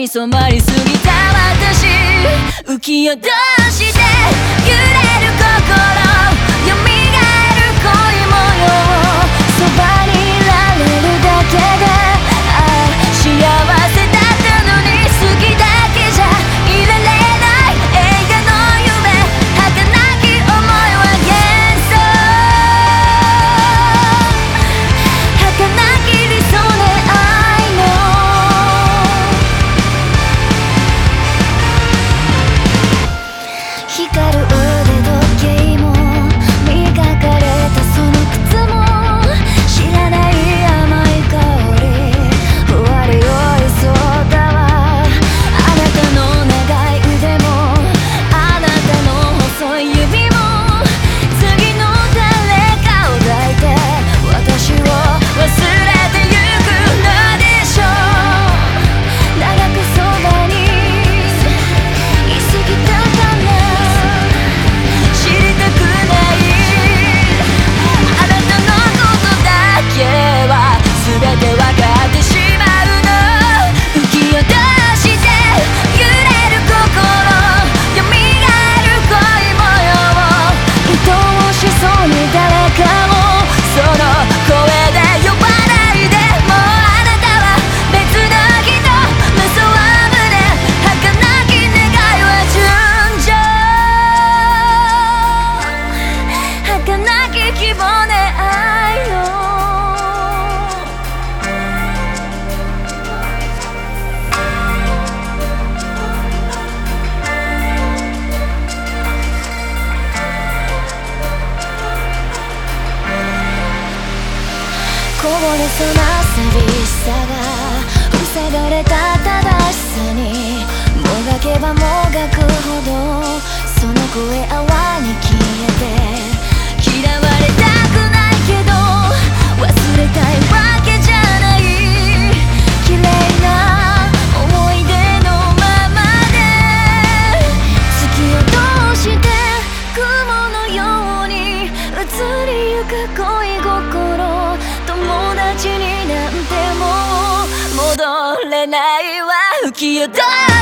に染まりすぎた私、浮き踊して揺れる心、蘇る恋模様、そばにいられるだけで、ああ幸せだったのに、好きだけじゃいられない映画の夢、儚き想いは幻想、儚き理想で愛の光る腕時計も磨かれたその靴も、知らない甘い香り、ふわり寄りそうだわ。あなたの長い腕もあなたの細い指も、次の誰かを抱いて私を忘れてゆくのでしょう。長くそばにいすぎたかな、知りたくない、あなたのことだけは全て分かってしまうの。浮き踊して揺れる心、蘇る恋模様、愛おしそうに誰かをその声で呼ばないで、もうあなたは別の人、無双胸、儚き願いは純情、儚き希望で愛のこぼれそうな寂しさが塞がれた正しさに、もがけばもがくほどその声泡に消えて、嫌われたくないけど忘れたいわけじゃない、綺麗な思い出のままで突き落として雲のように移りゆく恋心、友達になんてもう戻れないわ。浮き踊